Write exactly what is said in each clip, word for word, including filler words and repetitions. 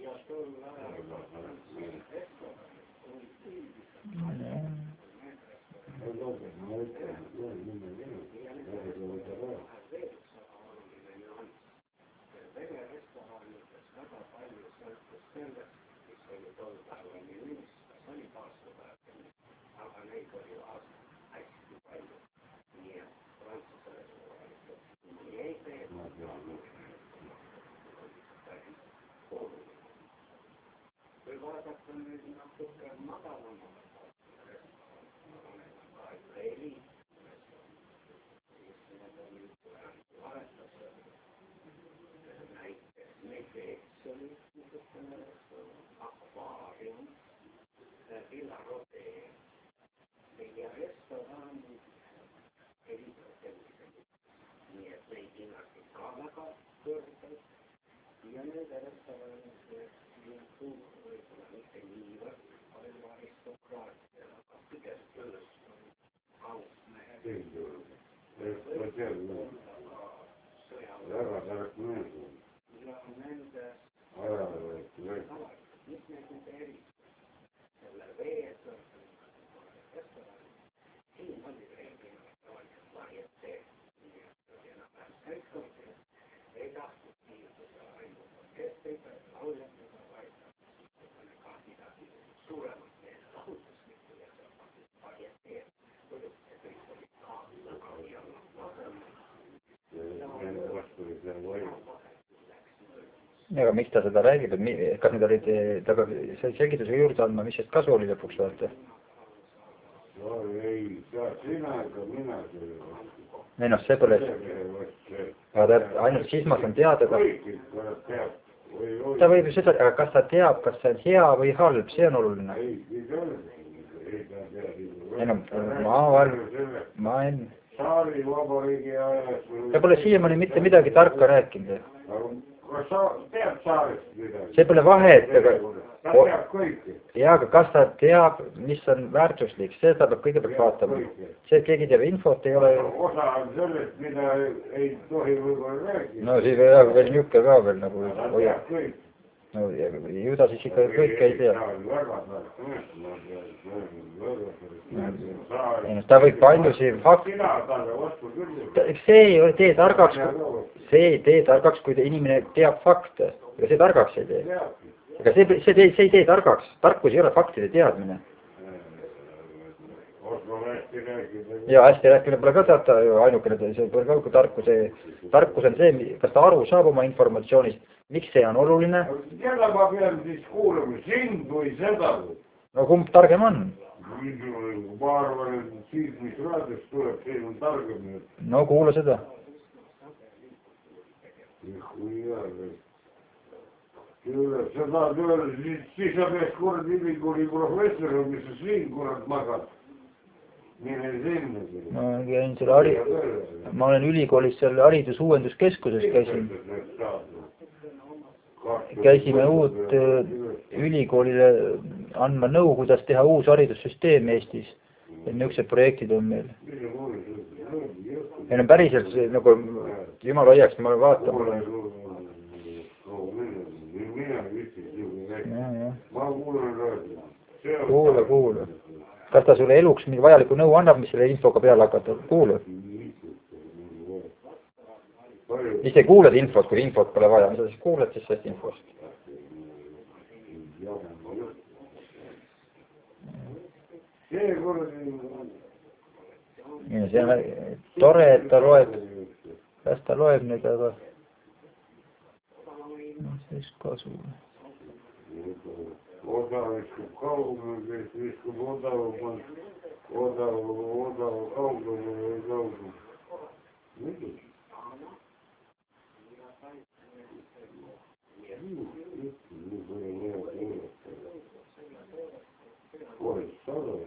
Aga miks ta seda räägib, et kas need olid, taga selgituse juurde andma, mis sest kasu oli lõpuks vaata? No ei, sina ega mina. Ei noh, see pole... Aga ta ainult siis ma saan teada, kas... Ta võib ju seda, aga kas ta teab, kas see on hea või halb, see on oluline. Ei no, ma arvan, ma en... Ta pole siiamaani mitte midagi tarka rääkinud. Kas sa tead saarest midagi? See pole vahet, aga... Ta teab kõike. Jaa, aga kas ta teab, mis on väärtuslik, see ta peab kõigepealt vaatama. See, et keegi teab infot, ei ole... Osa on sellest, mida ei tohi võib-olla rääkida. No siin veel, veel niuke ka veel nagu... Ta teab kõik. No ju ta siis ikka kõike ei tea. Ta võib paljusi fakti... See ei ole tee targaks, see ei tee targaks, kui inimene teab fakte. Ega see targaks ei tee. Ega see, see, see, see ei tee targaks. Tarkus ei ole faktide teadmine. Ja hästi rääkimine pole ka teata ainukene, see pole ka tarkus. Tarkus on see, kas ta aru saab oma informatsioonist, miks see on oluline. Keda ma pean siis kuulama, sind või seda? No kumb targem on? Ma arvan, et siis, mis raadiost tuleb, see on targem. No kuula seda. Sa tahad öelda, siis sa peaks kord ülikooli professor, mis sa siin kurat magad. Mine sinna. Ma käin selle hari... Ma olen ülikoolis seal haridusuuenduskeskuses käisin. Käisime uut ülikoolile andma nõu, kuidas teha uus haridussüsteem Eestis. Niisugused projektid on meil. Ja no päriselt, nagu jumal hoiaks, ma vaatan mulle. Kuule, kuule. Kas ta sulle eluks mingi vajaliku nõu annab, mis selle infoga peale hakata? Kuule. Mis ei kuuled infot, kui infot pole vaja? Mida siis kuuled siis sellest infost? Ja see on tore, et ta loeb. Kas ta loeb nüüd, aga... No siis kasu. Odav viskub kaugel, kes viskub odavamalt, odav, odav, kaugel või kaugel. Muidu. Oi, sada,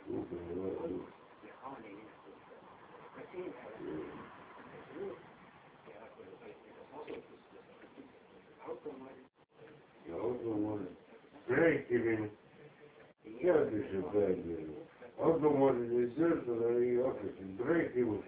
rääkimine, teadmise päevile. Automaadid ei töötada, ei hakkasin rääkima.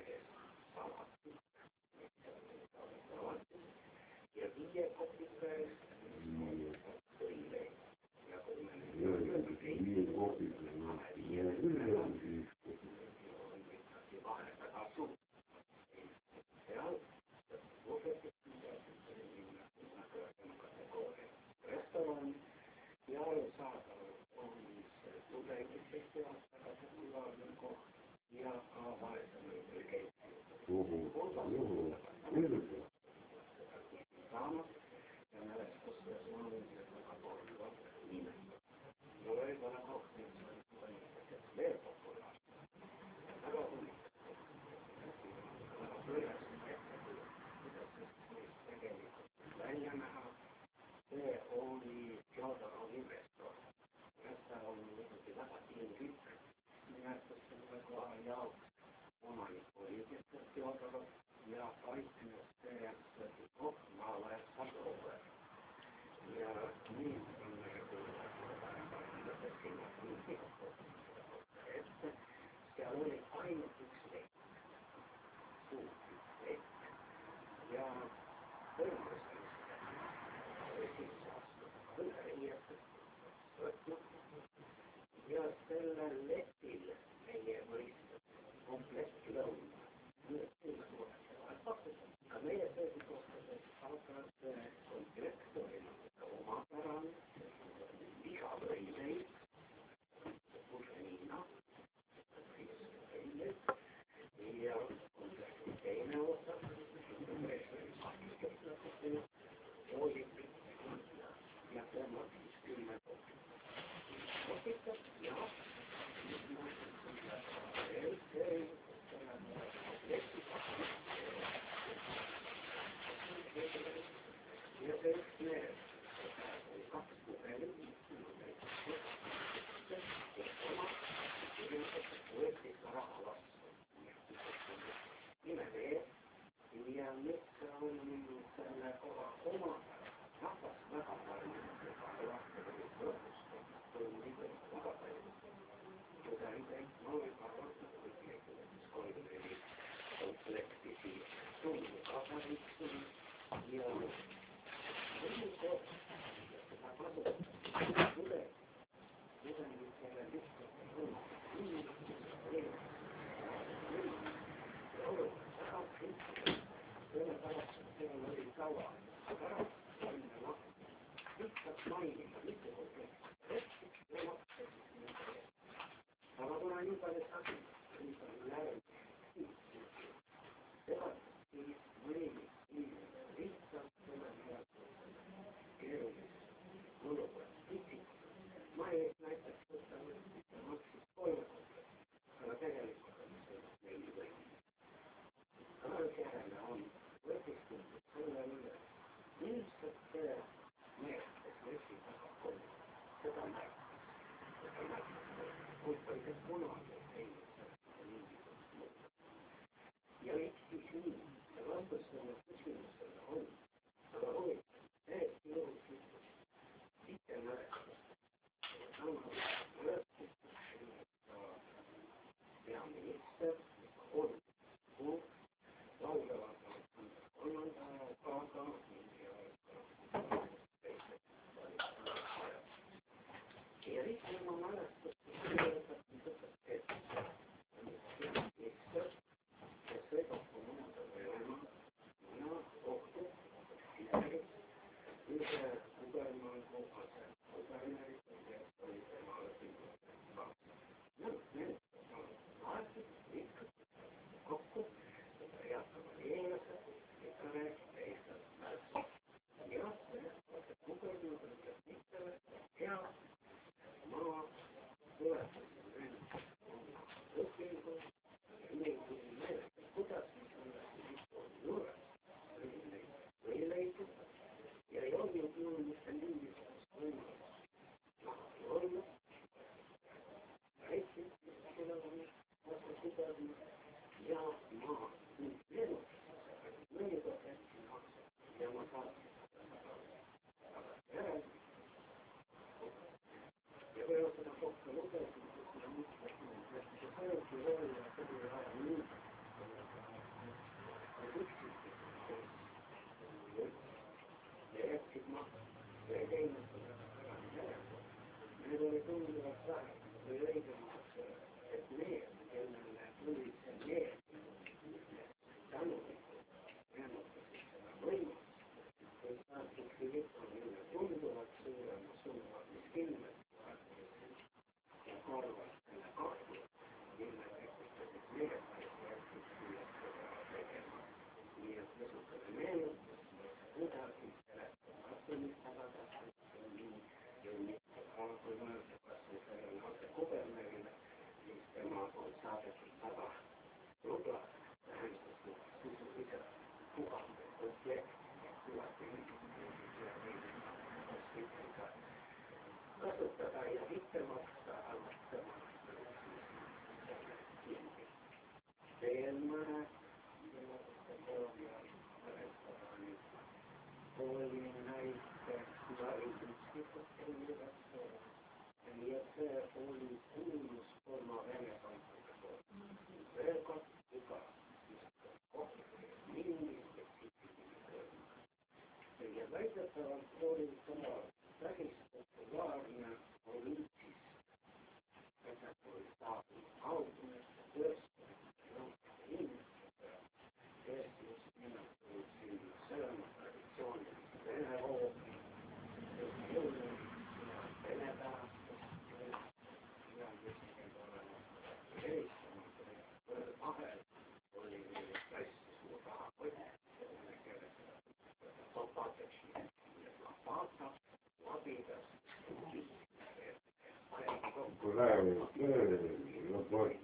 Правильно, на площади,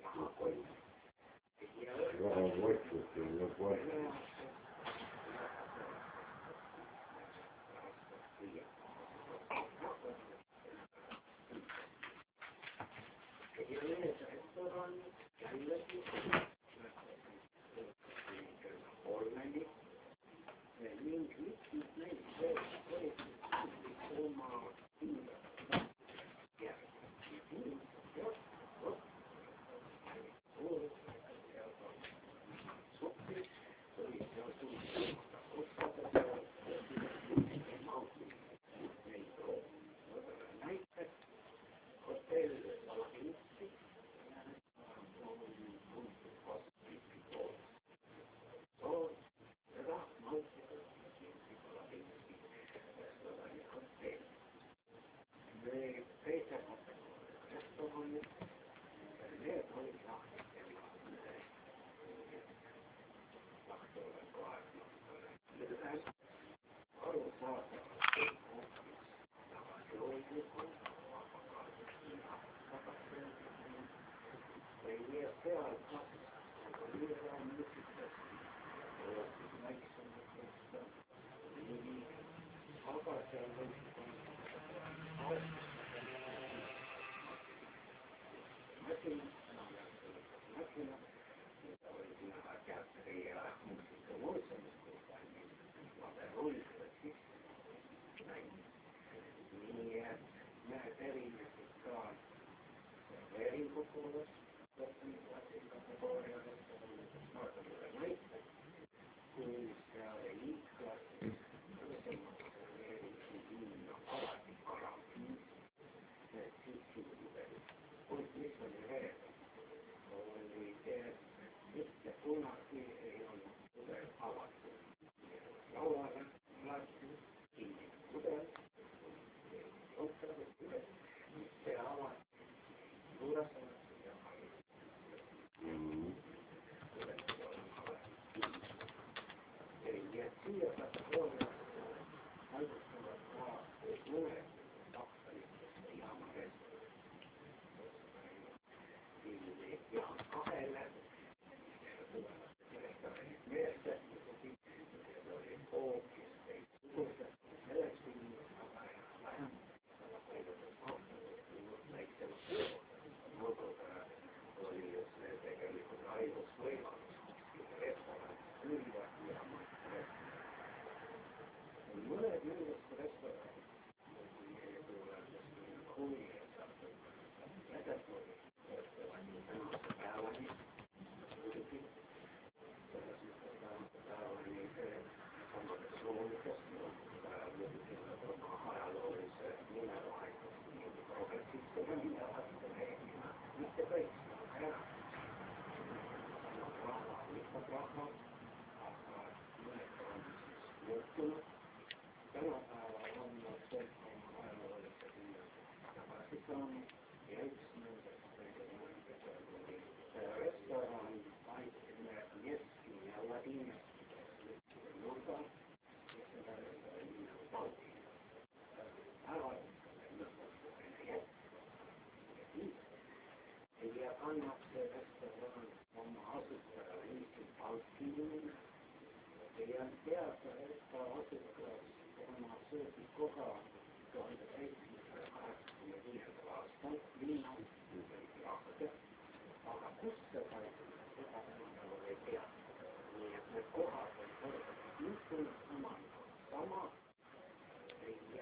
на площади, на площади.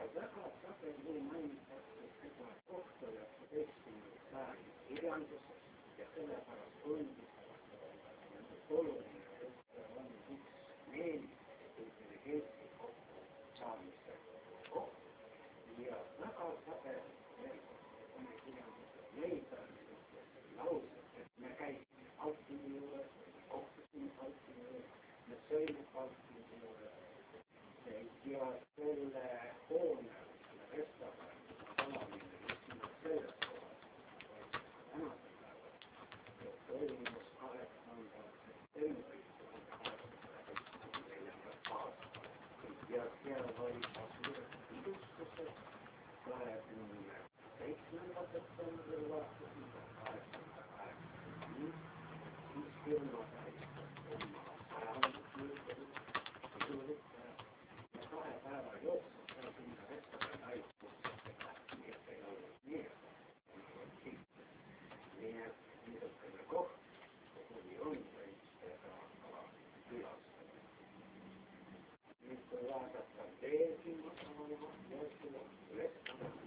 väga sageli mainitakse seda kohta ja üheksateistkümnenda sajandi kirjanduses ja sellepärast ongi oluline, et on üks meelist intelligentsi kokku saamise koht. Ja väga sageli on kirjanduses leida laused, et me käisime Altini juures, kohtusime Altini juures, me sõime Altini juures ja selle hoone, selle restorani, avamine, mis sinna selles kohas tänasel päeval toimus kaheksandal septembril neljandal aastal ja seal oli ka suured pidustused kahekümne seitsmendal septembril vaatasin kaheksasada kaheksakümmend viis, siis firma tähistas oma sajandusjuubelit ja kahe päeva jooksul seal sinna restorani haigusse lähti, nii et ei olnud nii, nii et niisugune koht, kuhu nii on võiks teda ka külastada. Nüüd kui vaadata veelgi masalama jooksul restorani,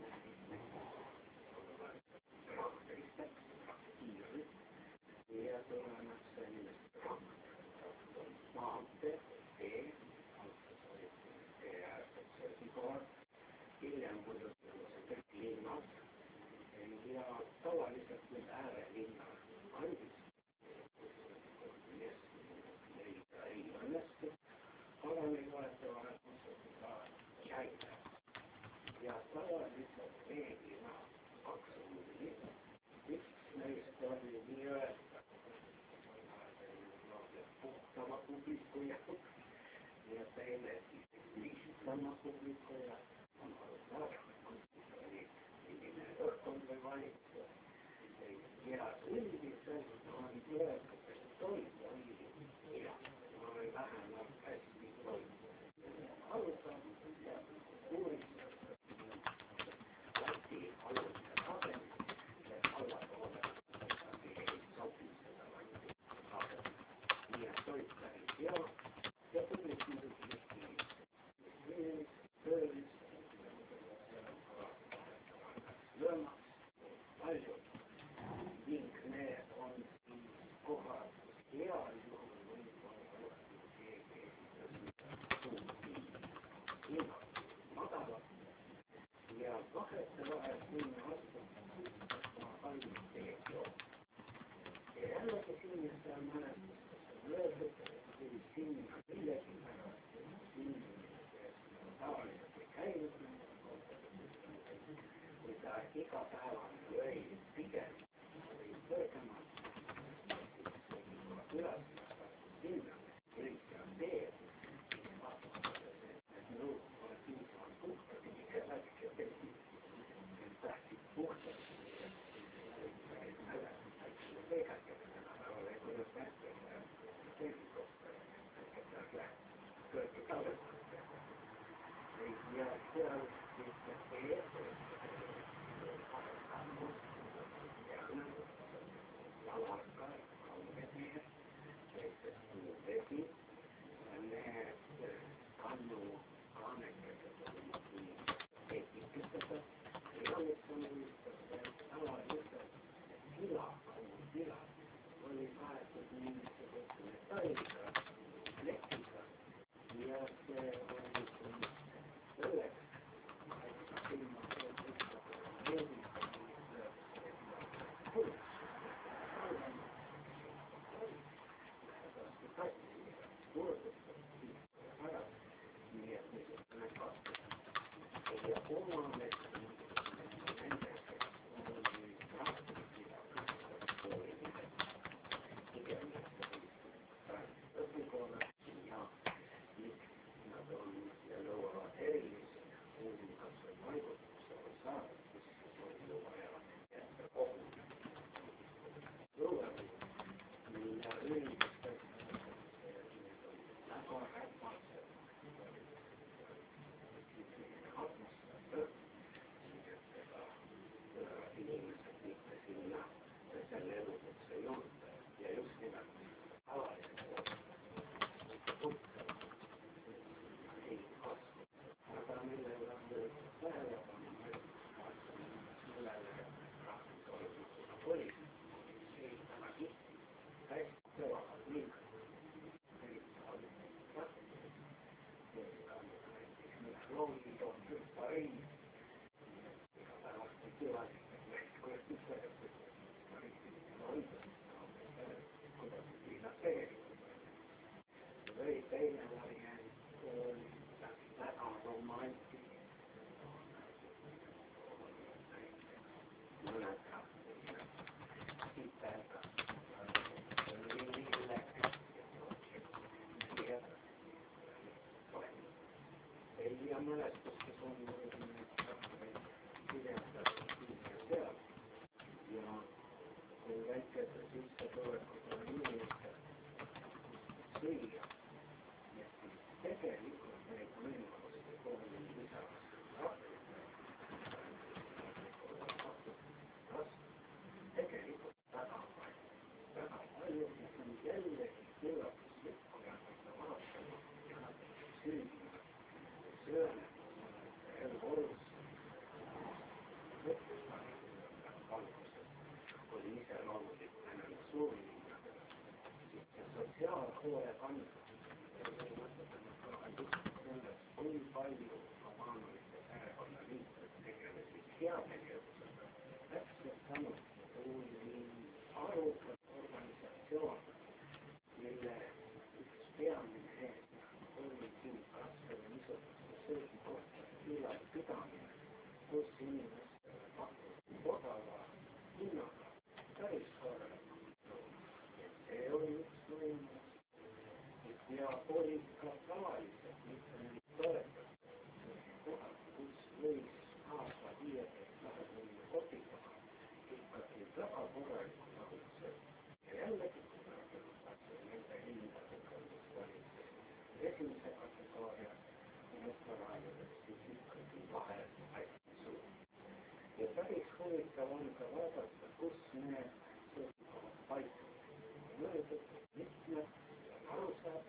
ja tulemas sellist maantee, tee, tee äärselt sõsikohad, hiljem muidugi see kõik linnad ja tavaliselt need äärelinnad andis, leida ei õnnestu, aga meil olete vahetused ka jäide ja tavaliselt reeglina kaks muuli, üks neist oli nii-öelda puhtama publiku jaoks ja teine lihtsama publiku jaoks on arusaadav, oli selline õhkkond või valitsus ja üldiselt on öeldud, et toit oli hea, oli vähemalt hästi toit. Arusaadav ja uuristatud Läti aluse tasemel ja allapoole ei sobi seda Läti tasemel. Nii et toit päris hea ja publik muidugi lihtliinis. Lihtliinis, töölis, lõõmas, paljud ning need on siis kohad, kus heal juhul võib-olla rohkem keegi suuti hinnad madalad ja vahetevahel sinna astub ma kallis teed joon. Ja jällegi siin ja seal mälestustes on öeldud, kui sinna millegi pärast inimesed tavaliselt ei käinud, kui ta igapäevane lõi pigem või kõrgemalt, siis külastada sinna õige teed, siis vaatavad, et need nõud pole piisavalt puhtad, ikka läks ja tegi, et tahtsid puhtad, päris mälestus, äkki veegakene tänapäeval ei kujuta ette, teisi kohta, et nad läheb kõrge kalletasse. Ja seal siis see teed, kahe sammu, järgne, lavarka, kaunetee, teisest muu vesi, need kannu kaanekesed olid nii etikesed, realistamistest, tavaliselt tila, kannu tila, oli kaetud mingisuguse metalliga, plekiga ja see oli selleks, et silma lihtsalt meeldistamise puhul. Lähedasti kassi kurdustab siis pärast, nii et niisugune kastus. Ja oma nende, kes oli praktikida, oli igemist õpikooled ja miks nad on ja nõuavad erilisi uuringas või paigutusse või saada, siis oli ju vaja jätta kogu lõueli ja üldiselt väga räpased atmosfäär rongid on hüppareid. Pärast ei tea, kuidas hüppareid kuidas finantseerida. Või teine variant on väga romantiline. Mõned siperga. Ja mälestustes on kirjeldatud seal ja kui väikese sissetulekut on inimestel süüa ja siis tegelikult neid võimalusi kooli lisaks rahvustas tegelikult väga palju, väga palju ja see on jällegi üllatuslikku ja vaatama ja süüa. Sööne, elu olus, valgused oli iseloomulik enam suurliina, siis see sotsiaalhoolekande selles, kui palju omanuliste perekonnaliikmed tegelesid heategevusega. Täpselt samuti oli arvukas organisatsioon, mille üks peamine eesmärk oli siin kasvada niisugust ülal pidamine, kus inimestele pakkusid odava hinnaga päris korralikult. See oli üks võimalus. Ja oli ka tavaliselt, mitte neid toetatud kohad, kus võis aasta viieteist kahekümne kopikaga ikkagi väga korralikult avutseid. Ja jällegi, nende hindadega, mis olid esimese kategooria mõtteraadides, siis ikkagi vahe hästi suur. Ja päris huvitav on ka vaadata, kus need sõltuvad paikad. Mõeldud mitmed alustab,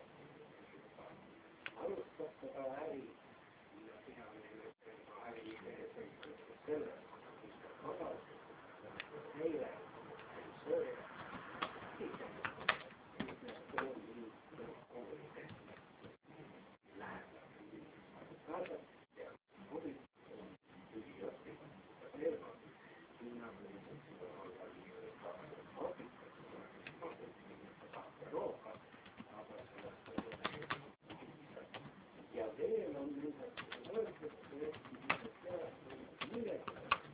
alustab seda äri ja peamine äri idee sõltub sellest, mis ta kodal, neile sööja, siis on need koolide lähedal. Kaasad ja huvitav on üliõppinud ja teevad hinnanguliselt seda valgaliselt kaasad hoopikas, tahta rookad, aga sellest on piisab. Ja veel on nendest võrdlust, et millegi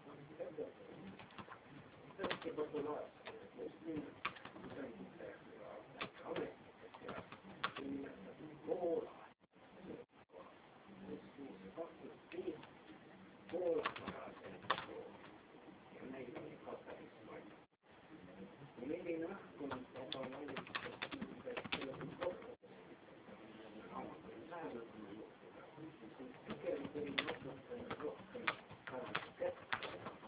tõesti populaarselt, just nimelt sõndite ja ametnikest ja nimetatud Poola. Pakuti poolapärased ja neid oli ka päris palju. Milline õhkond aga valitses nendest kohtadest, amakul näenud juhtida, siis pigem tuli natukene rohkem pärast kätte.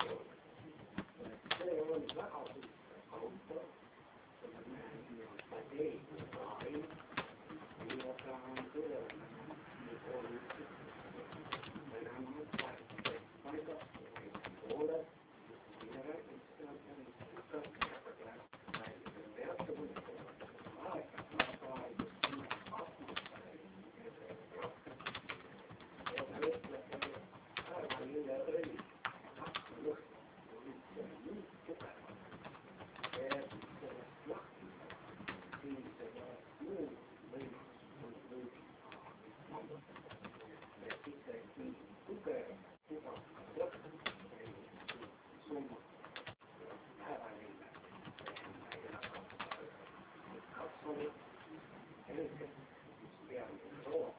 See oli väga huvitav auto, selle mehe nii-öelda teegusaari, millega on kõlevene nii oluliselt. Enamalt vahetades paigast või pooled ja räägid seal päris pikalt ja räägid peatavalt aega saada just nii atmosfääri ja rohkem. Ja ta ütleb, et päeva üle õli lahti lõhku oli see nii tugevad, et sellest lahti saada, siis ei oleks muud võimalust kui lõõdi mammutada. Et isegi tugev tubaka lõhk ei summa päevaline ja katsunud helgelt üks peamine roog.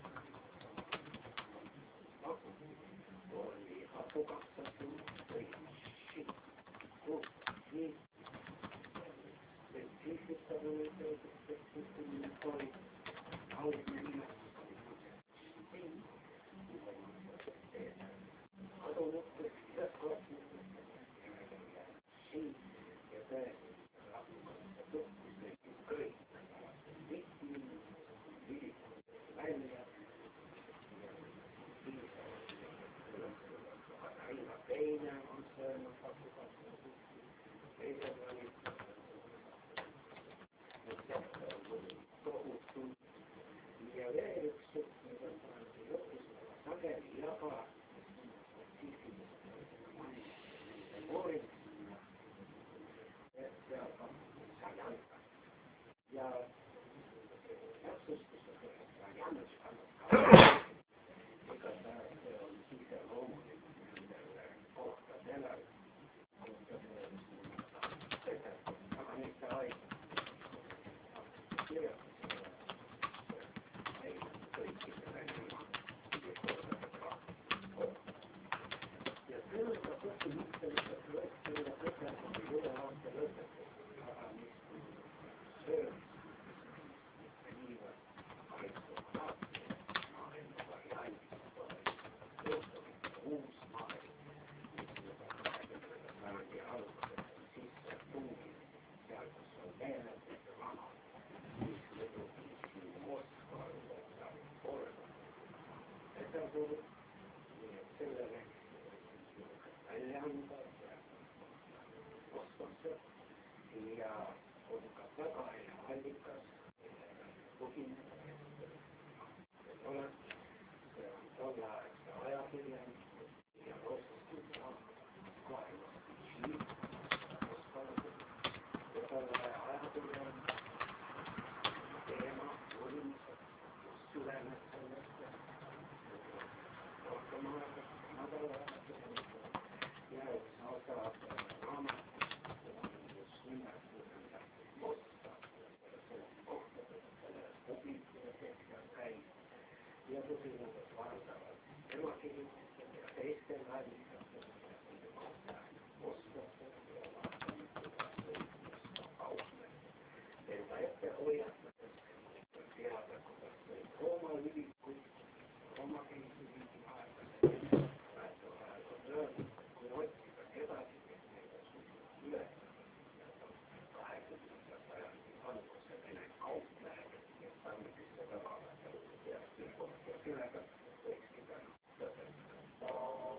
Oli hapukapsatud või shit, kus nii spetsiifitavune spetsiifiline oli algne nimetus oli siin kadunud tõstised kohtunud siin ja tõesti rahvusvahelise tutvus tekkis kõik tihti ülikoolid välja aga iga teine on söönud hapukapsatud teised olid tohutult ja veel üks suht, mida pandi lõpus väga sageli uus maailm, mis alguses sisse tungib, seal kus on meeletult vana, mis muidugi siin Moskva saab korda. Seda tuleb nii et sellele välja anda ja Moskvasse ja on ka väga hea allikas, millega põhineda. See on tolleaegse ajakirjanik ja roostustud maailmast Tšiil, Moskvasse ja tolle ajakirjanik teema uurimised just tulenes sellest, et rohkem aega nädala ajakirjanik ja üks saab raamat just nimelt Moskva selles kohtades, selle publikutega käib ja põhinevad valdavad emakirjutised ja teistel allikastel Moskvasse ja Moskva kaupmehed. Enda ette hoiatades teada, kuidas neid Rooma ülikuid, Rooma keisriigi aegadel praegu ajal on öelnud, kui otsida kedagi, kes neid suutnud üles kahekümnenda sajandi alguse Vene kaupmehed, kes andis seda vaadata ja ja sellega võikski täna lõpetada.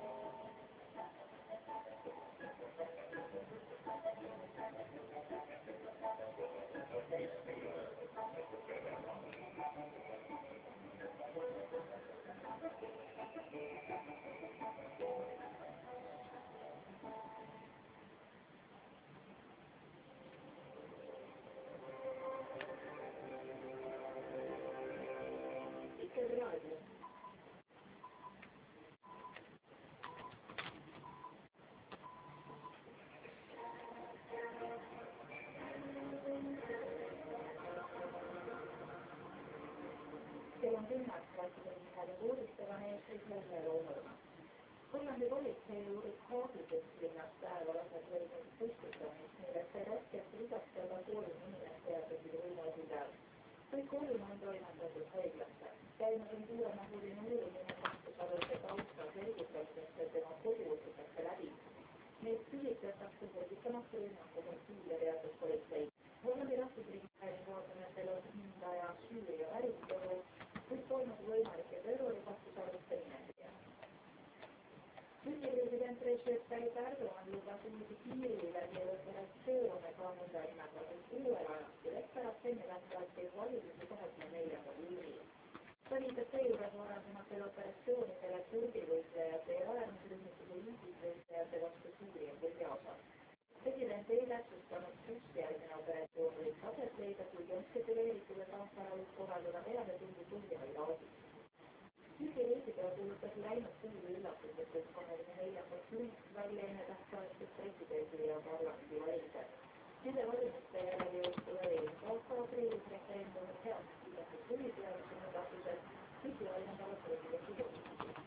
Vikerraadio. Kell on kümneks klassipäeval uudistega eestris Helme Loomurma. Hollandi politsei uurib Haagi kesklinnast päeval aset leidnud püstitamist, millest sai raskesti lisastada kolm inimest teadlased võimalusi peal. Kõik kolm on toimetatud haiglasse. Käinud on suuremahuline uurimine kahtluse tausta selgitamisest, et tema kodu võetakse läbi. Neid süüdistatakse selgitamaks rünnaku motiive teatud politsei. Hollandi rahvusringhäälingu andmetel on hindaja Süüria päritolu, kuid toimub võimalike terrorikahtluse nimekirja. Türgi president Recep Tayyip Erdoğan lubas uusi piiriläbi operatsioone kaanuda nimetatud uuel ajastul, et pärast ennetähtaegseid valimisi kahekümne neljandal juulil. Ta viitas seejuures varasematel operatsioonidele Türgi võitlejate ja äärmusrühmituse ISIS võitlejate vastu Süüria põhjaosas. President ei täpsustanud, kus järgmine operatsioon võiks aset leida, kuid on spekuleeritud, et Ankara võib korraldada pealetungi Põhja-Iraagis. Türgi reisipäev kuulutati läinud kuul üllatuslikult kolmekümne neljandaks juuniks välja ennetähtaegsed presidendi ja parlamendi valimised. Nende valimiste järel jõustuvad eelmise aasta aprillis referendumi heaks kiidetud põhiseaduse muudatused, mis laiendavad presidendi kohustusi.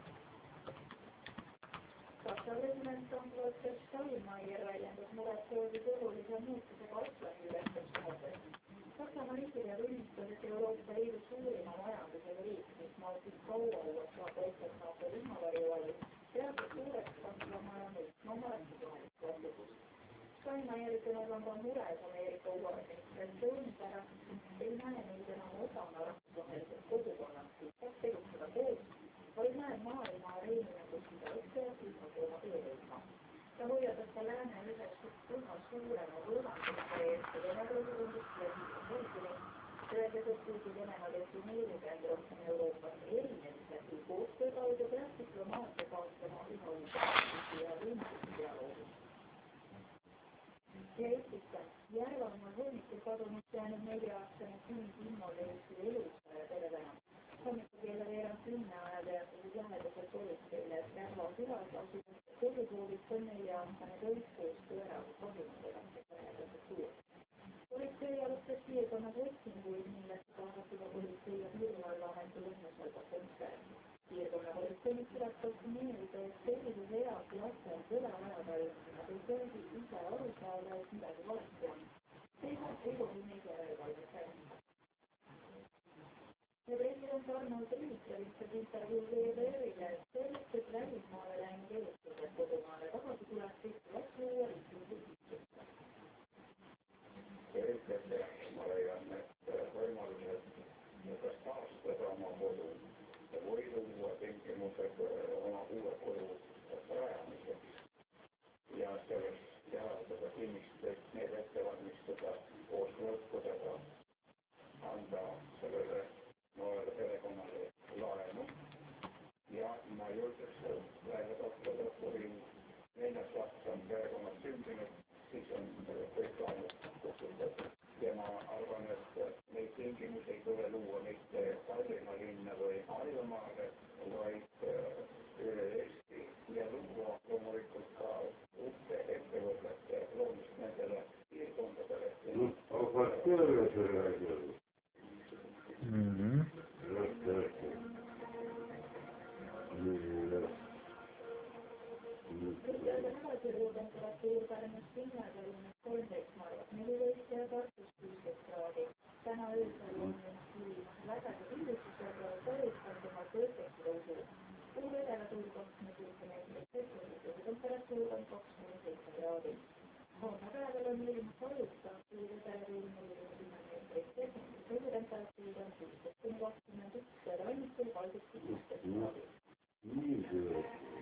Saksa president Frank-Walter Steinmeier väljendas muret seoses olulise muutusega Atlandi-ülestes suhetes. Saksamaa riikide tunnistas, et Euroopa Liidu suurima majandusega riik, mis maatis kaua U S A kaitset NATO rühmavarju all, teatud suureks Saksamaa ja muutma oma rahvusvahelist vastutust. Steinmeieri sõnul on ka mures Ameerika uue administratsiooni pärast, ei näe neid enam osana rahvusvahelisest kogukonnast, kus saab tegutseda koos, vaid näeb maailma areenina kutsida ette ja silmad oma töörühma. Ta hoiatas ka lääne üheks üha suurema võõranduse eest ja Vene presidendist Vladimir Putinist, öeldes, et kuigi Venemaa defineerib end rohkem Euroopast erinemised kui koostöö kaudu peaks diplomaatia kaotama üha uusi ja ründusi dialoogis. Ja Eestisse Järvamaa hommikul kadunud jäänud nelja-aastane sünd Immo leidis elusa ja tervena. Hommikul kella veerand kümne aja teatasid lähedased politseile, et Järva külas asunud kodukoolis on nelja-aastane tõus koos tõeraga kahjumusega, et lähedased suur. Politsei alustas piirkonnas otsinguid, millest kaasati ka politsei ja piirivalveameti lõhnasvalda kontsert. Piirkonna politseinik tuletas meelde, et sellises eas laste on sõda ajadal, nad ei tohi ise aru saada, et midagi valesti on. Seekord ei tohi neid järelevalvet käinud. Ja president Arnold Rüütel ütles intervjuu V V R-ile, et selleks, et jõudis läinud aastal oli neljas laps on perekonnas sündinud, siis on kõik laanud kutsutud. Ja ma arvan, et neid tingimusi ei tule luua mitte Tallinna linna või Harjumaale, vaid üle Eesti ja luua loomulikult ka uute ettevõtete loomist nendele piirkondadele. Aga tööle see räägib. Mhm. Kõrgeada nädalsirjuutemperatuur Pärnus Pinnarvälinas kolmteist Narvas neliteist ja Tartus kuusteist kraadi. Täna öösel on külm, vägede villustusega tõrjutandumalt õõteks tõusu. Kuuvedele kakskümmend seitse meetrit sekundit, temperatuur on kakskümmend seitse kraadi. Homme päeval on ilm paluta, kuuvedele nelikümmend meetrit sekundit, temperatuur on kuusteist kuni kakskümmend üks ja rannikul kalditi kuusteist kraadi. Nii see.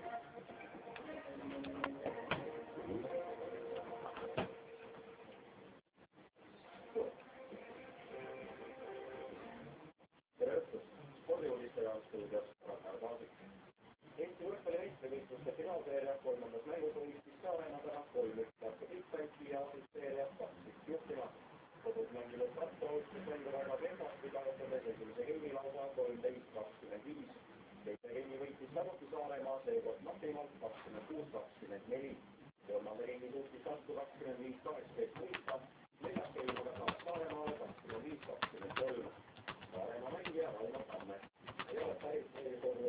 Eesti võrkpalli meistrivõistluste finaalseeria kolmandas mängus võistis Saaremaa täna kolm üks Tartu Bigbanki ja seerias kaks juhtima. Kodus mänginud Tartu alustas mängu väga kehvasti, kaotades esimese geimi lausa kolmteist kakskümmend viis. Teise geimi võitis samuti Saaremaa, seekord napimalt kakskümmend kuus kakskümmend neli. Kolmanda geimi suutis Tartu kakskümmend viis kaheksateist võita. Neljas geim aga saab Saaremaale kakskümmend viis kakskümmend kolm. Saaremaa mängija Rauno Tamme. Ei ole päris seekord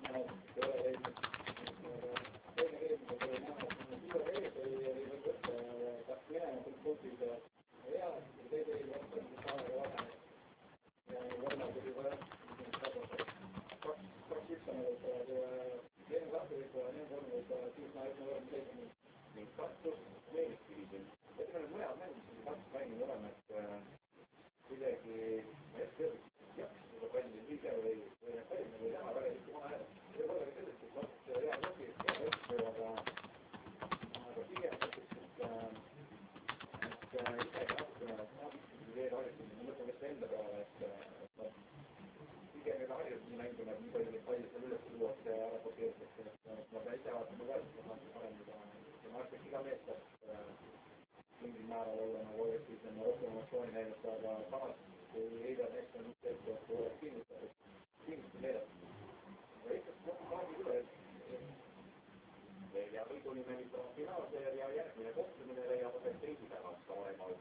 finaalseeria järgmine kohtumine leiab aset teisipäeval Saaremaal.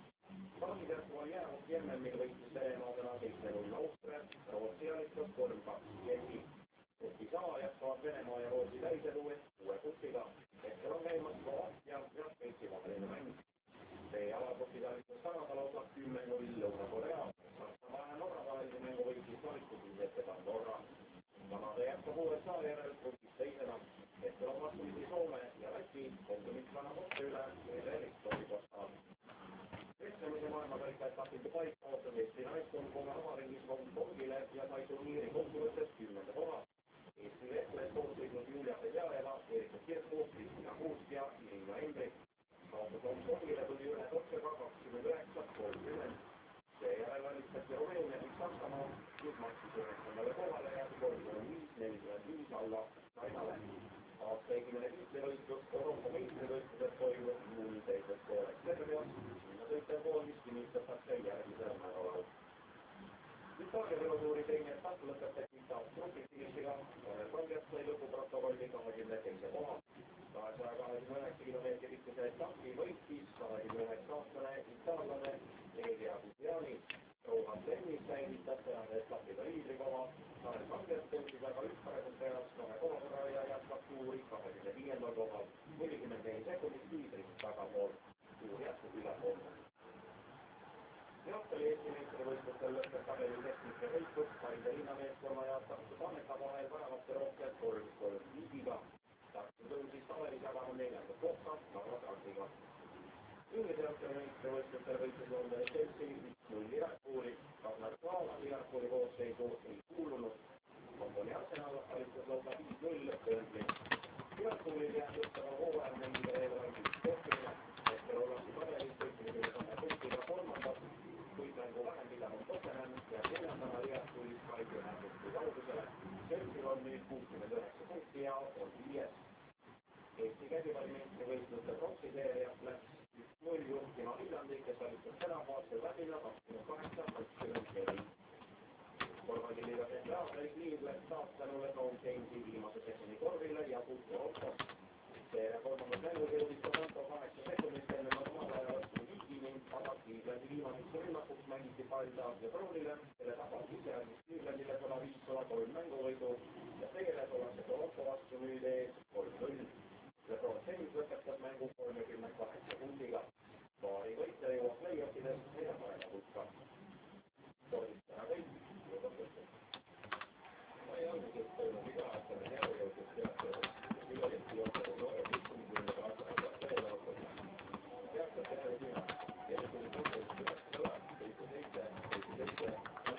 Saamisjärgu on jäänud Jemmenil võitis Venemaa täna seitse null Austriat, Rootsi alistas kolm kaks Tšehhi. Kuki sama jätkavad Venemaa ja Rootsi täisedu kuue kukiga. Hetkel on käimas Slovakkia ja Šveitsi vaheline mäng. See alakuki alistas Kanada lausa kümme null Lõuna-Korea. Saksamaa ja Norra vahelise mängu võitis valikutud ettepanek Norra. Kanada jätkab U S A järel kuskis teisena. Hetkel on vastamisi Soome ja Läti, kohtumist kannab otse üle üle Eriksoni kostal. Keskmise maailmakarika etapite paik kaotas Eesti naistkond kohe avaringis Hongkongile ja sai turniiri kokkuvõttes kümnenda koha. Eesti vehtujad koosseisnud Julia Pedjajeva, Erika Kirku, Kristina Kuusk ja Irina Embri. Kaotas Hongkongile tuli üle totsega kakskümmend üheksa kolmkümmend. Seejärel valistati Rumeenia ning Saksamaa, kuid maksis üheksandale kohale ja kolmkümmend viis nelikümmend viis alla Ukrainale. Aasta esimene tiitlivõistlus Euroopa meistrivõistlused toimub juuni teises pooleks Serbias, sinna sõitev koondis kinnitatakse järgmisel nädalal. Itaalia velotuuri teine etapp lõpetati taas grupifinišiga, Tanel Kangert sai lõpuprotokolli kahekümne teise koha. kahesaja kahekümne üheksa kilomeetri pikkuse etappi võitis kahekümne üheksa aastane itaallane Elia Viviani. Rohan Lennis säilitas tänase etapiga liidrikoha. Tanel Kangert tõusis aga ükspäevaselt peas kahe koha võrra ja jätkab tuuri kahekümne viiendal kohal. nelikümmend neli sekundit liidrit tagapool. Tuur jätkub ülepoolne. Jalgpalli Eesti meistrivõistlustel lõppes tabeli keskmike võistlus Paide linnameeskonna ja Tartu Tammeka vahel väravate rohkem kolm kolm viigiga. Tartu tõusis tabelis jaganud neljandat kohta Narva Trumpiga. Inglise jalgpalli meistrivõistlustel võitles Londoni Chelsea üks null Liverpooli. Ragnar Klaava Liverpooli koosseisu ei kuulunud. Londoni Arsenal alistas lausa viis null Burnley. Liverpoolil jääb lõppeva hooaja mängida eelarve üks kohtumine. Hetkel ollakse tabelis seitsmekümne kahe punktiga kolmandas. Kuid mängu vähem pidanud Tottenham ja neljandana Liverpoolis kahekümne punkti kaugusele. Chelsea on nüüd kuuskümmend üheksa viies. Eesti käsipallimeistrite võistluste pronksiseerias läks üks null juhtima Viljandi, kes valitses tänavaaste Tallinna kakskümmend kaheksa kakskümmend neli. Korvpalliliiga Centraalse Cleveland saab tänu LeBron Jamesi viimase sessiooni korvile ja kuus Torontos. Seeria kolmandas mängus jõudis Toronto kaheksa sekundit enne normaalajal vastu viigini, aga Clevelandi viimaseks rünnakuks mängiti pall taas LeBronile, kelle tabatis järgis Clevelandile sada viis sada kolm mänguvõidu ja seeres ollakse Toronto vastu nüüd ees kolm null. LeBron James lõpetas mängu kolmekümne kaheksa punktiga. Paari võitja jõuab play-offidest neljapäeva hulka. Sordistena kõik, lõpetused. Ma ei olnud, et toimub iga aastane järjejõudus teatud Viljandi jooksul noore pistumine kaasa aastast veelautada. Teatud teha sina, kelle tuli mõttes üles sõla, seitse seitse, seitse seitse,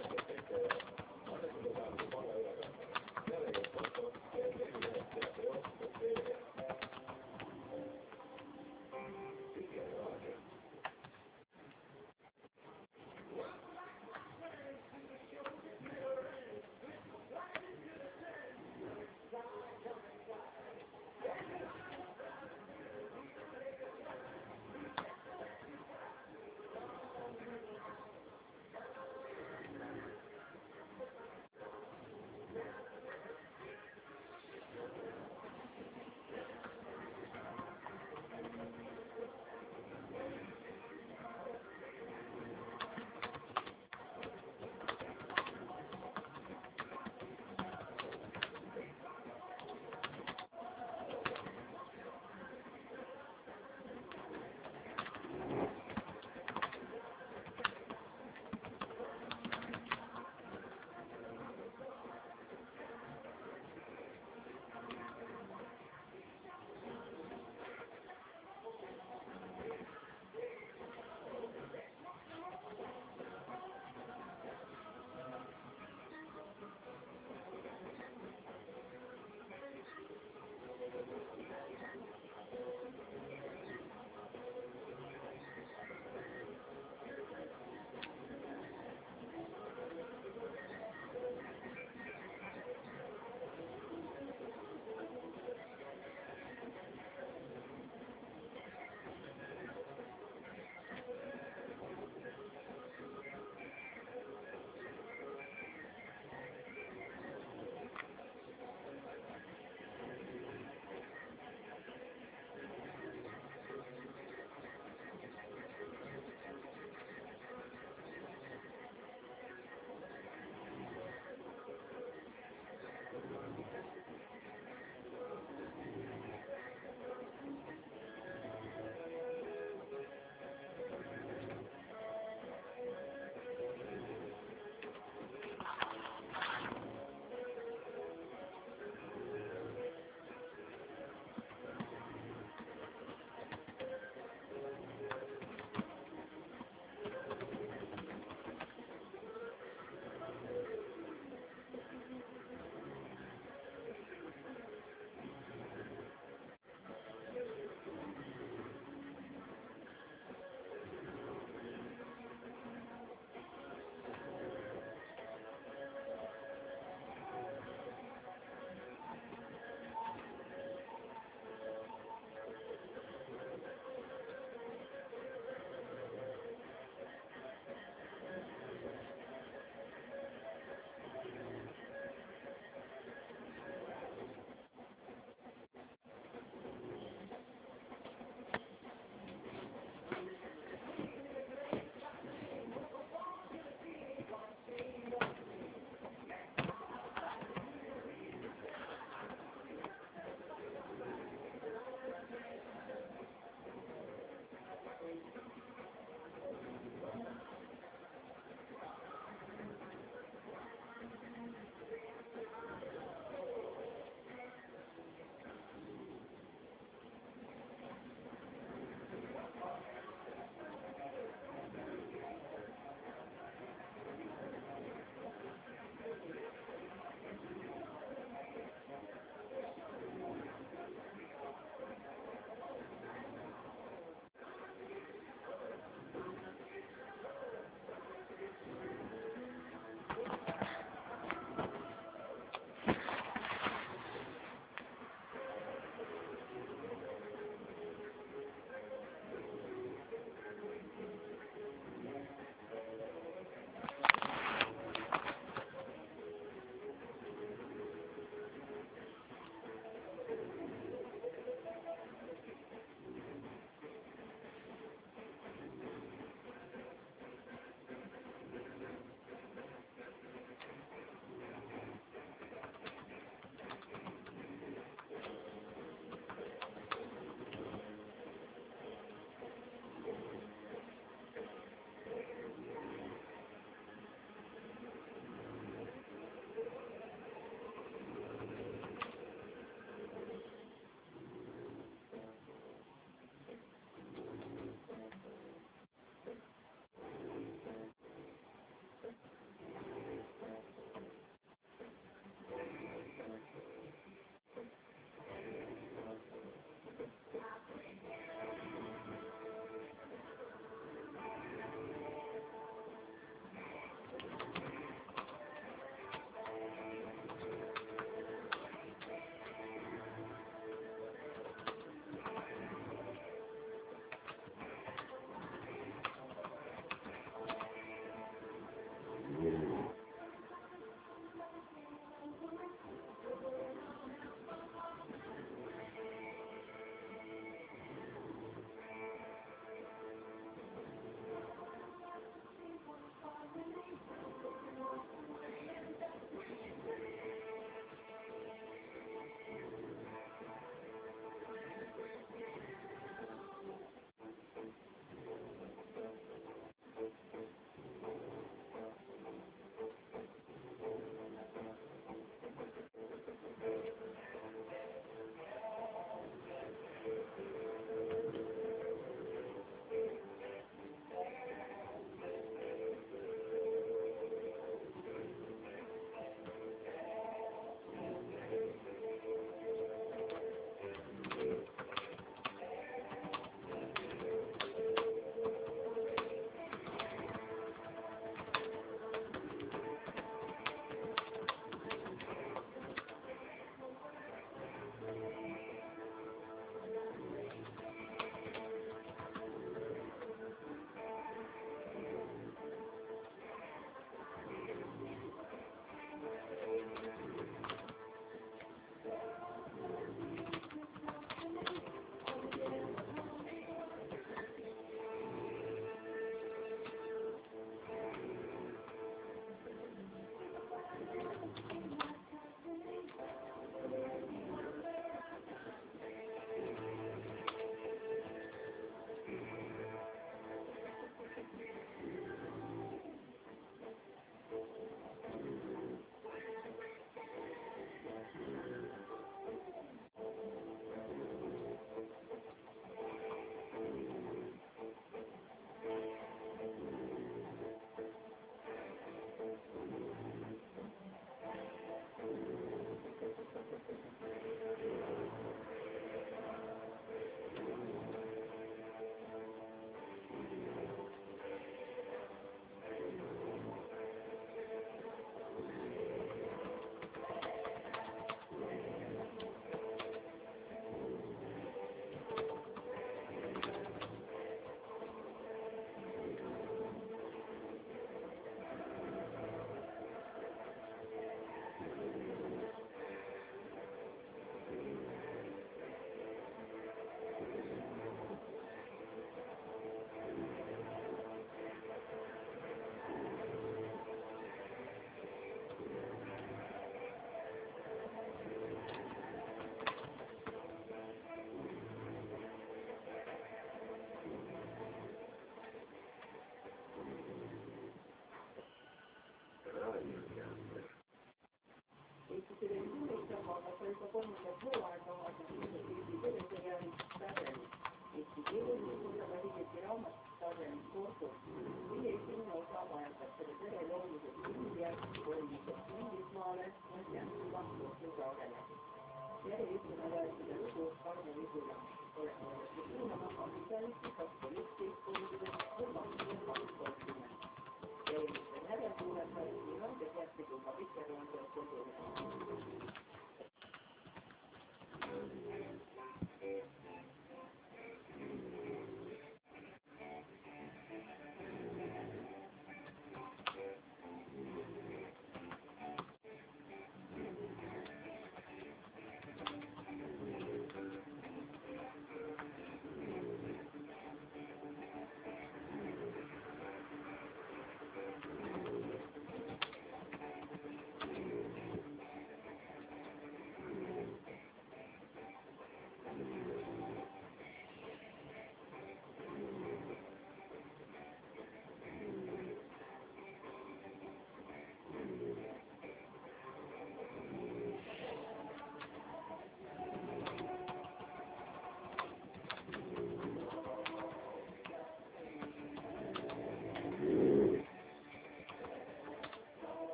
juba kolmandat hooaega vaatasin Eesti teleseriaali Tarren. Eesti keeles võib-olla välisesti raamatust Tarren kordub. Meie esimene osa vajatab selle pere loomisest inimjärgist kolmisest Inglismaale ja Jänsula kohtusaarele. Järjeütleme rääkida lugu Karmo Vigula. Oleme olete kuulama kapitalisti kakssada üksteist kolmkümmend või kakskümmend kaks kolmkümmend. Järjemiste järelkuulata nii lange teate kui ka Vikerrande kodune.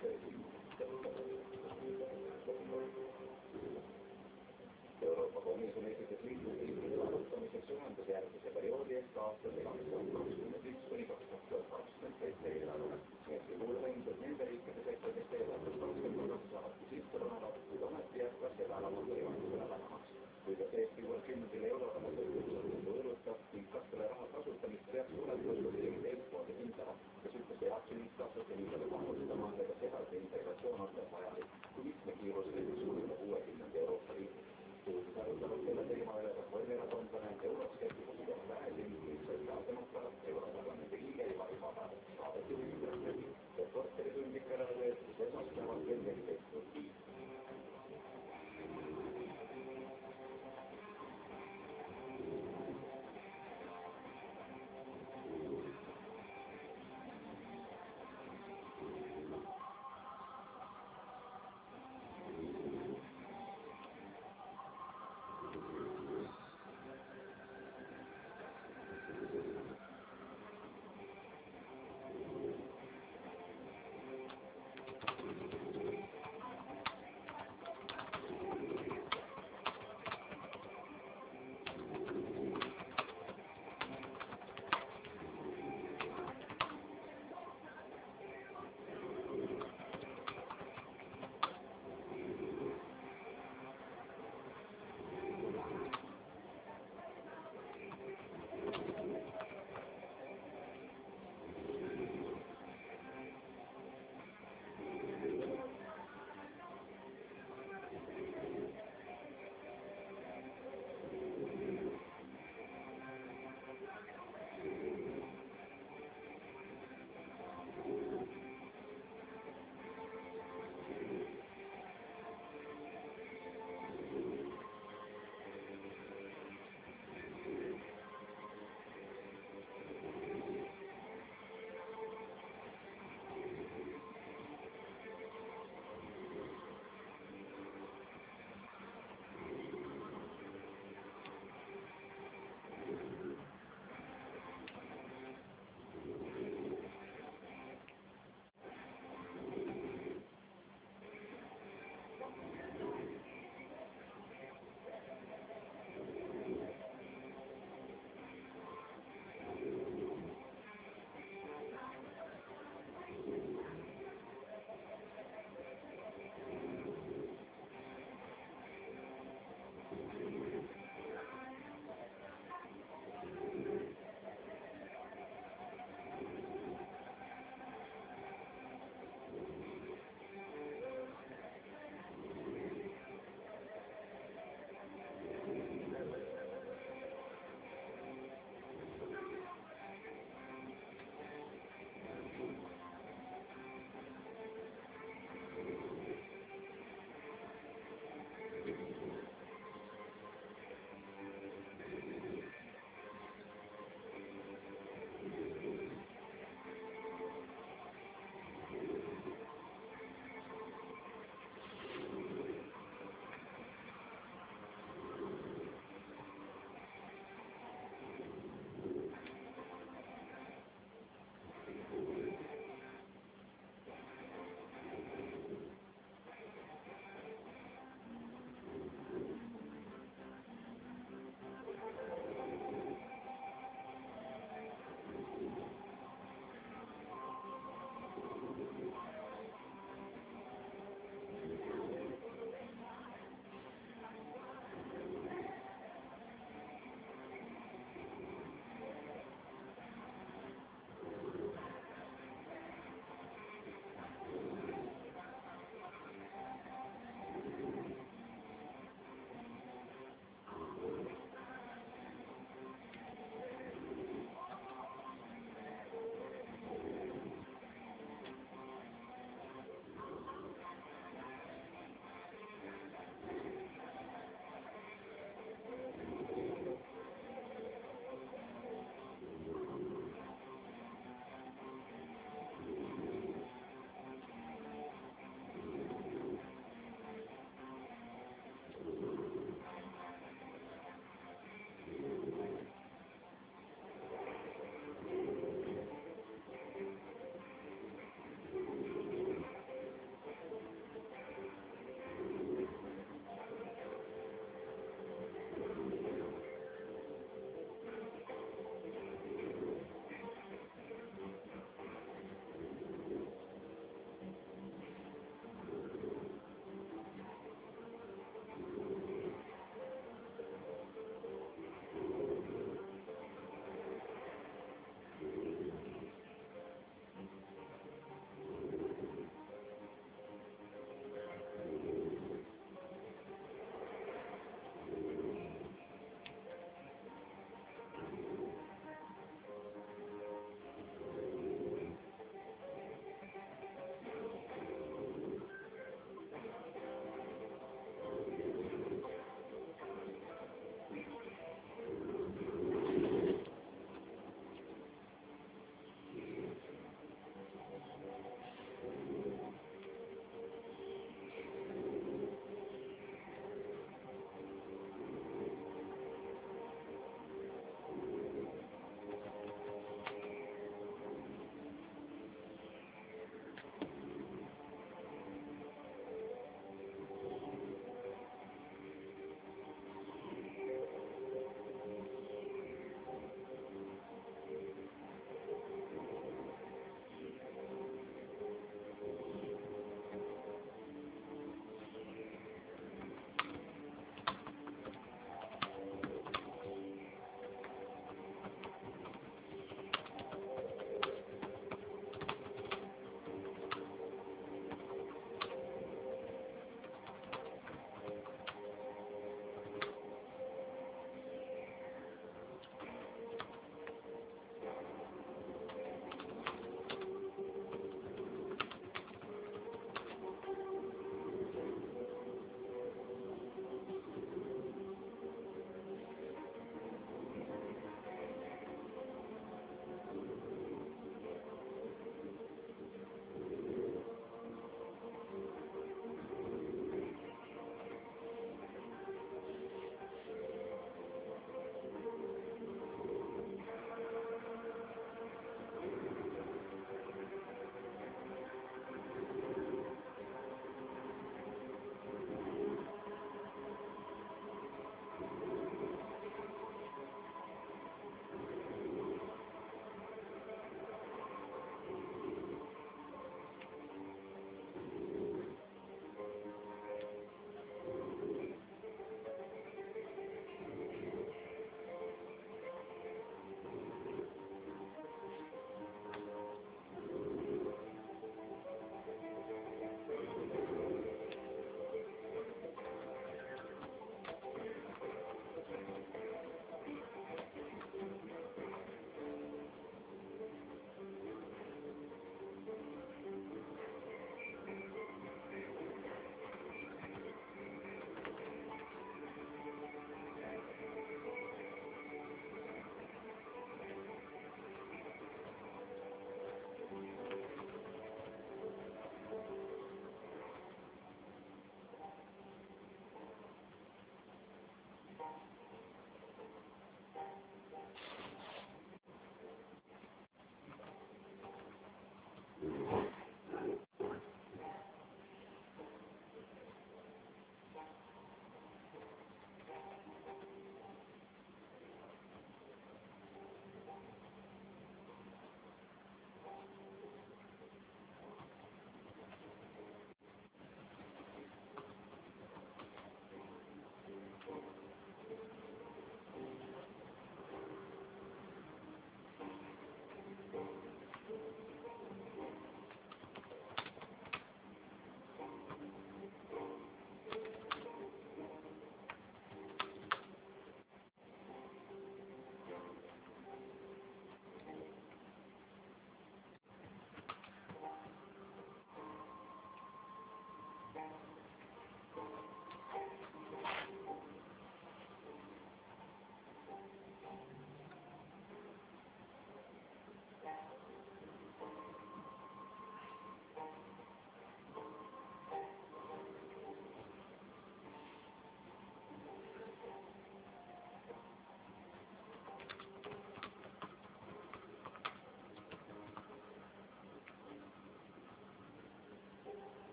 Euroopa Komisjon esitas liikmesriikide arutamiseks ühenduse järgmise perioodi ehk aastate kaks tuhat kakskümmend üks kuni kaks tuhat kakskümmend seitse eelarve. Eesti kuulub endiselt nende riikide sekka, kes eelarvest kakskümmend protsenti alati sisse panevad, kuid ometi jääb ka seda enamalt võimalusele vähemaks. Kuidas Eesti kuuekümnendal euroraha tõusutult võõrutab ning kas selle raha kasutamist peaks tulevikus teistmoodi hindama, kes ütles peaks ühiskasvate hindade panustama ja kas edasi integratsioon on veel vajalik, kui mitmekiiruseline suurima kuuekümnenda Euroopa Liidu. Suudis arutavad selle teema üle reformierakondlane euroskeptikud ja vähesin ning sotsiaaldemokraat Europarlamendi liige Ivari Padar. Saadeti ühiskonnast reporteri tundlikele töötus esmaspäeval kell neliteist null viis.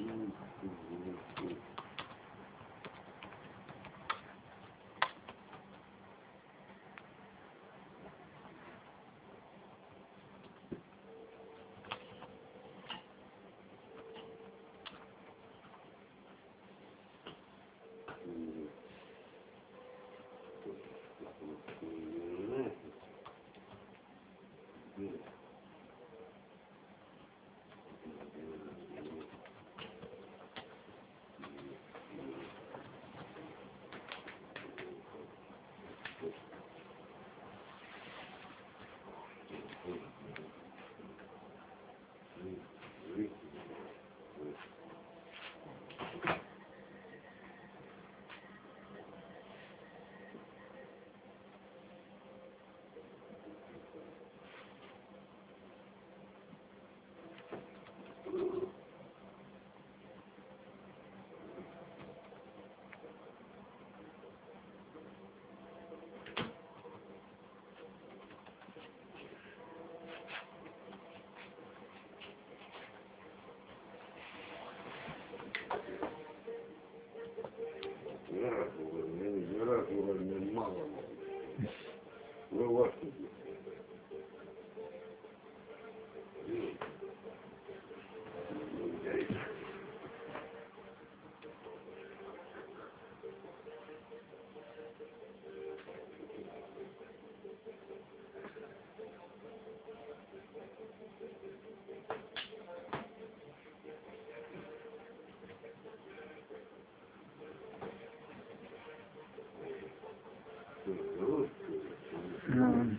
Järasuureline maa. Või vastupidi. Mm.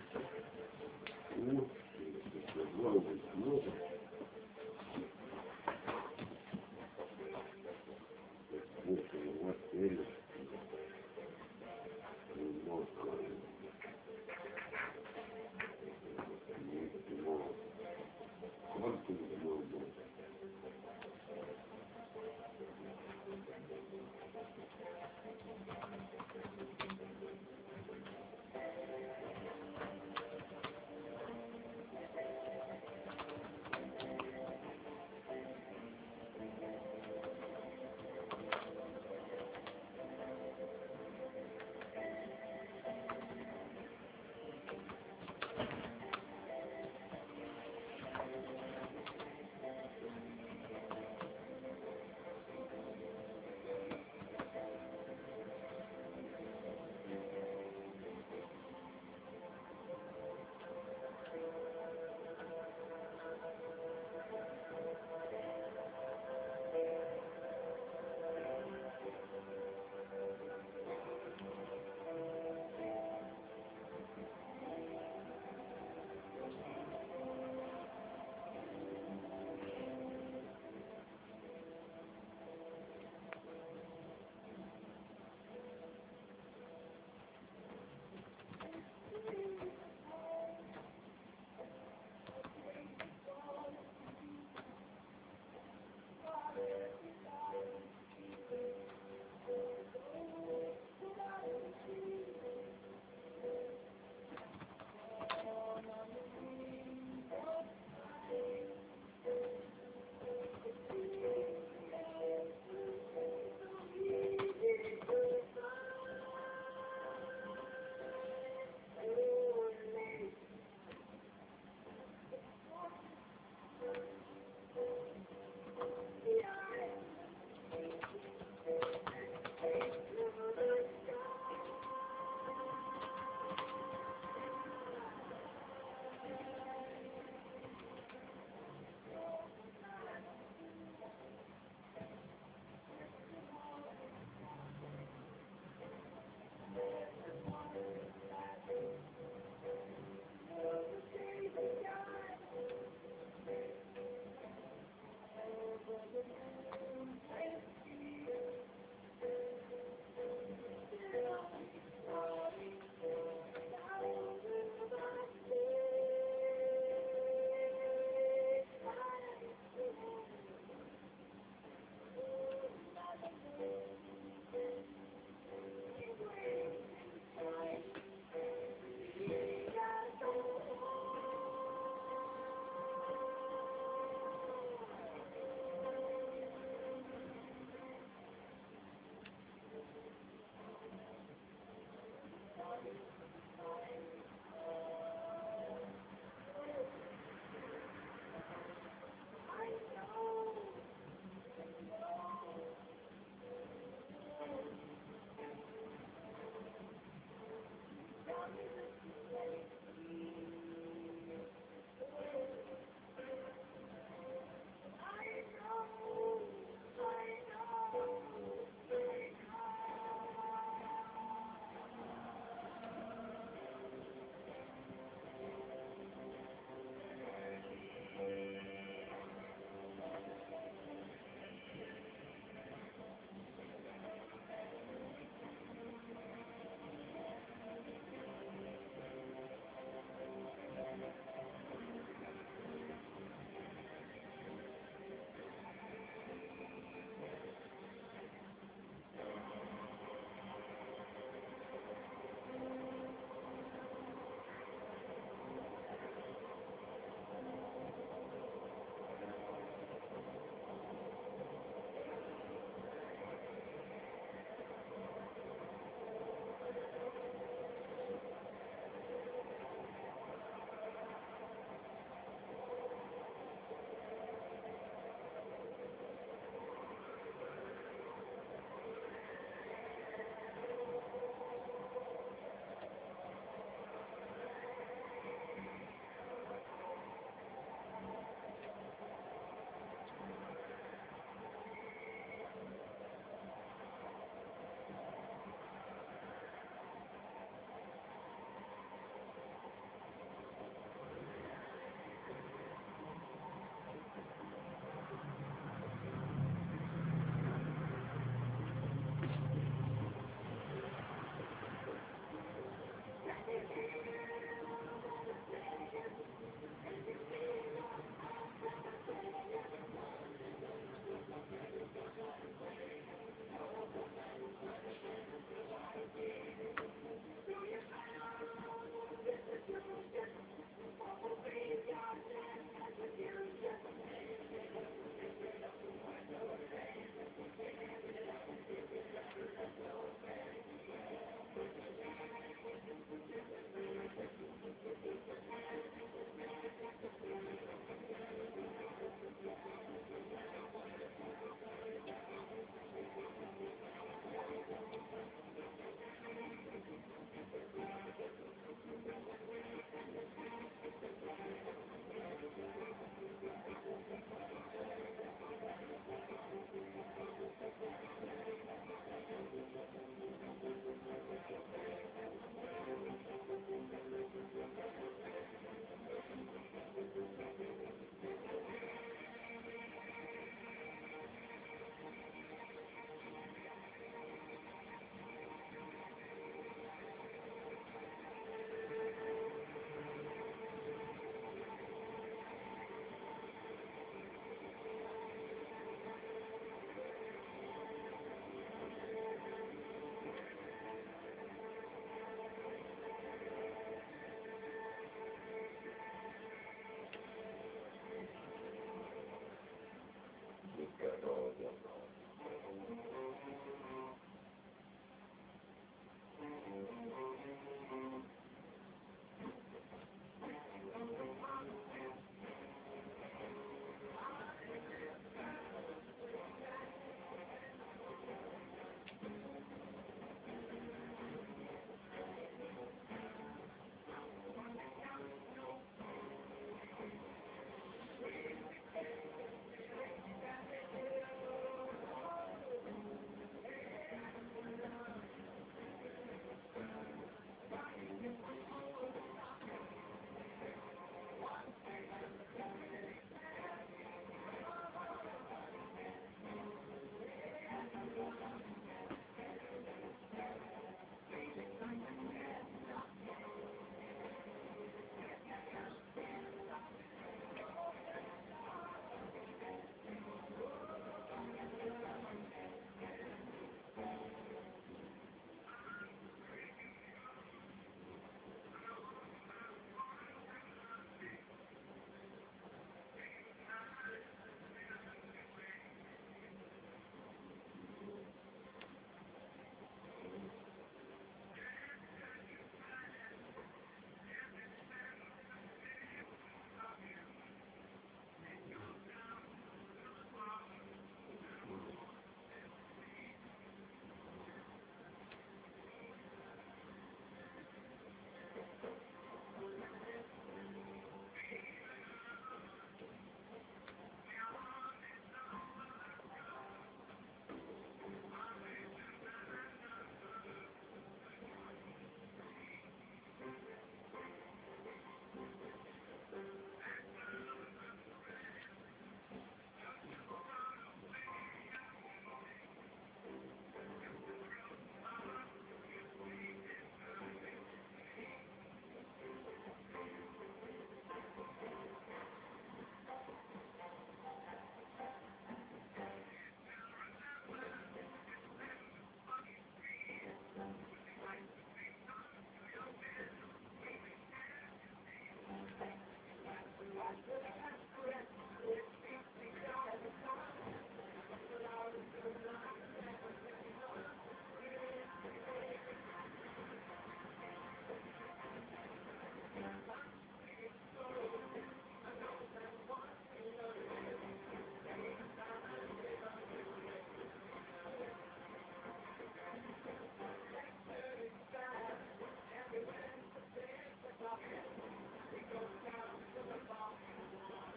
Thank you.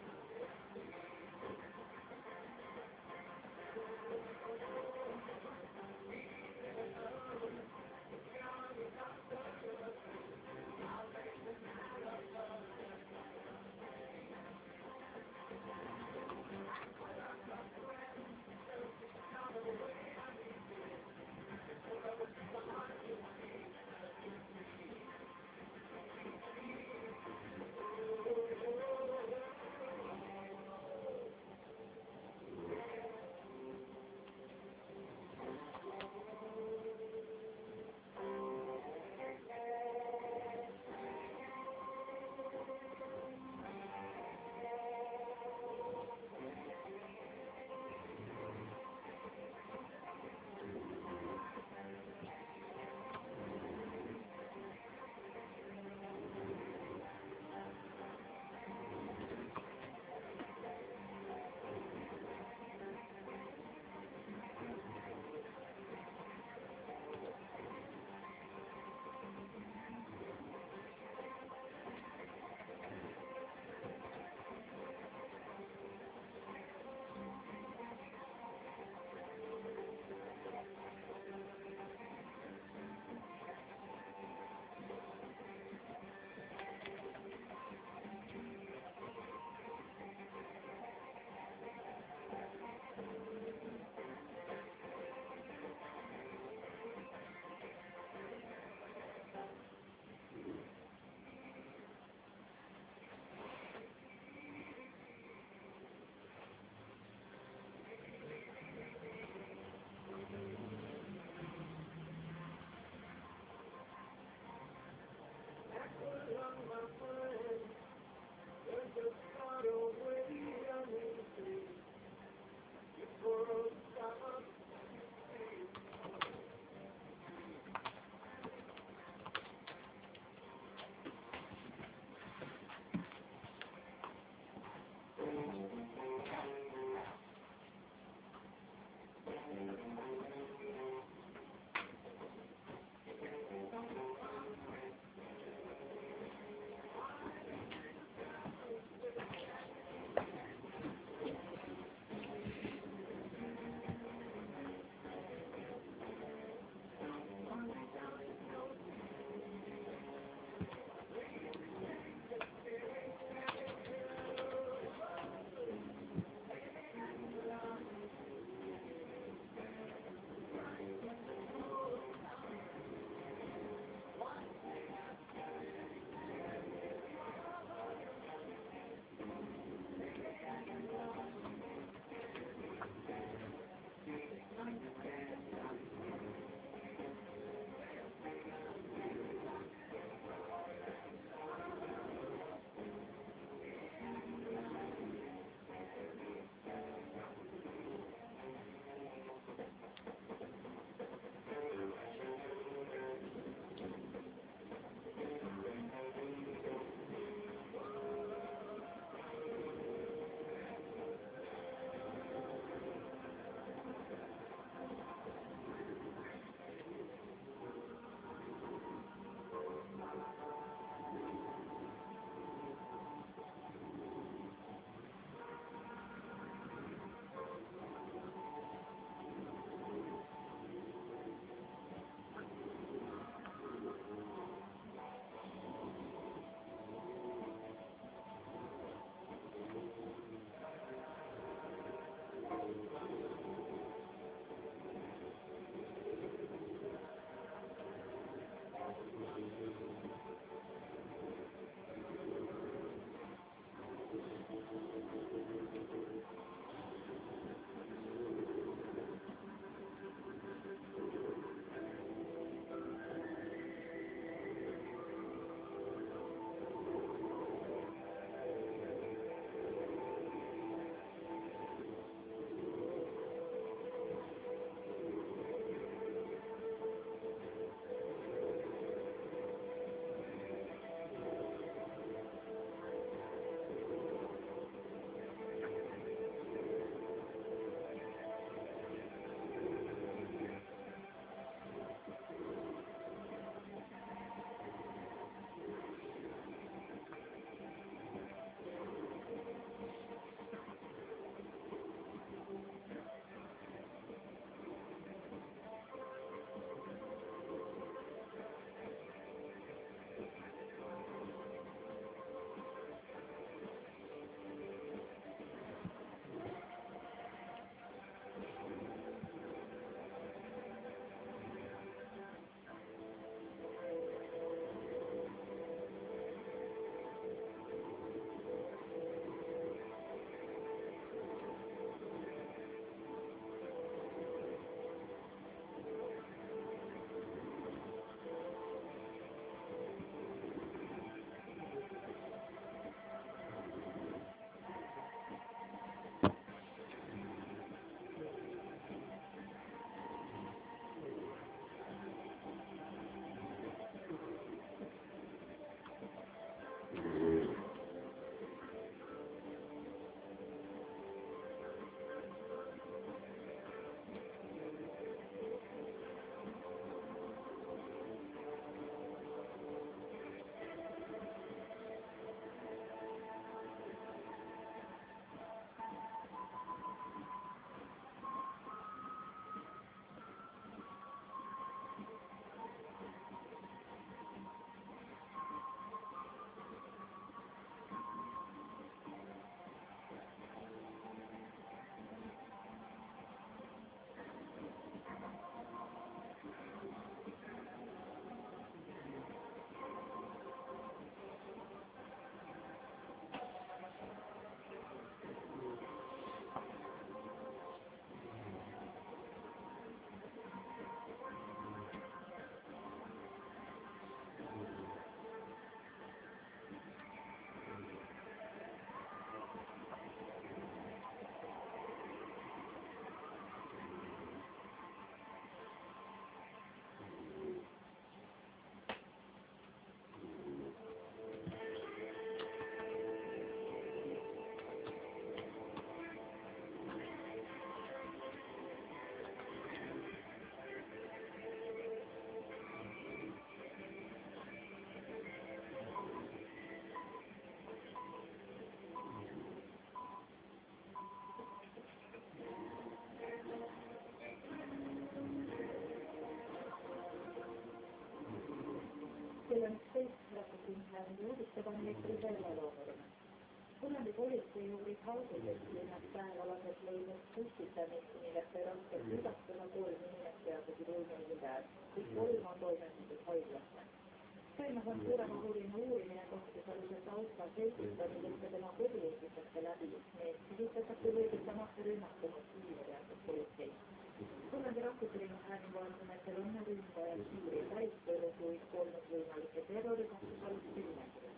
ning uudistega on elektri peale loomuline. Hollandi politsei uuris Hausest linnas päeval aset leidnud pussitamist, millest sai raskelt vigastada kolm inimest teadlasid ulmemise käes, kus kolm on toimetatud haiglasse. Toimus on suuremahuline uurimine kohtusaluses Austral selgitamisest ja tema koduõiguste läbi. Mees sisitatakse võidustamata rünnakunud siiveriatud politsei. Hollandi rahvusringhäälingu andmetel on ründajad Siiri päritolu kui kolmas võimalike terrorikohtusaluste nimekirjas.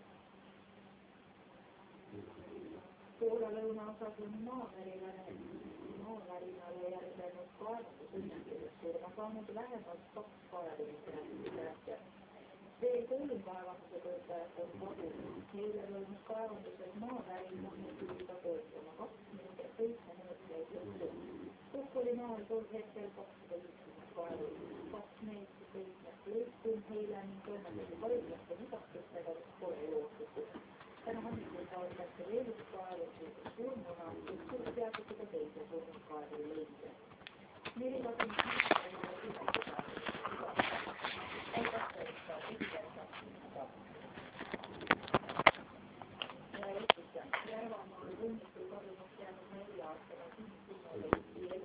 Poola lõunaosas on maavärinale, maavärinale järgnenud kaevandusõnnetuse surma saanud vähemalt kaks kaevandusõnnetuse. Veel kolm kaevanduse töötajat on kadunud. Eile toimus kaevanduses maavärin magnituudiga toetama kaks minutit seitse minutit lõppu. Kokku oli maal tol hetkel kakssada viiskümmend kaevandust, kaks meest seitsmest lõppu eile ning toimetatud haiglaste vigastustega, mis pole joostutud. Täna hommikul taotleti veel üks kaevandus surnuna, kus teatud teise surnud kaevu leidmise. Neli kadunud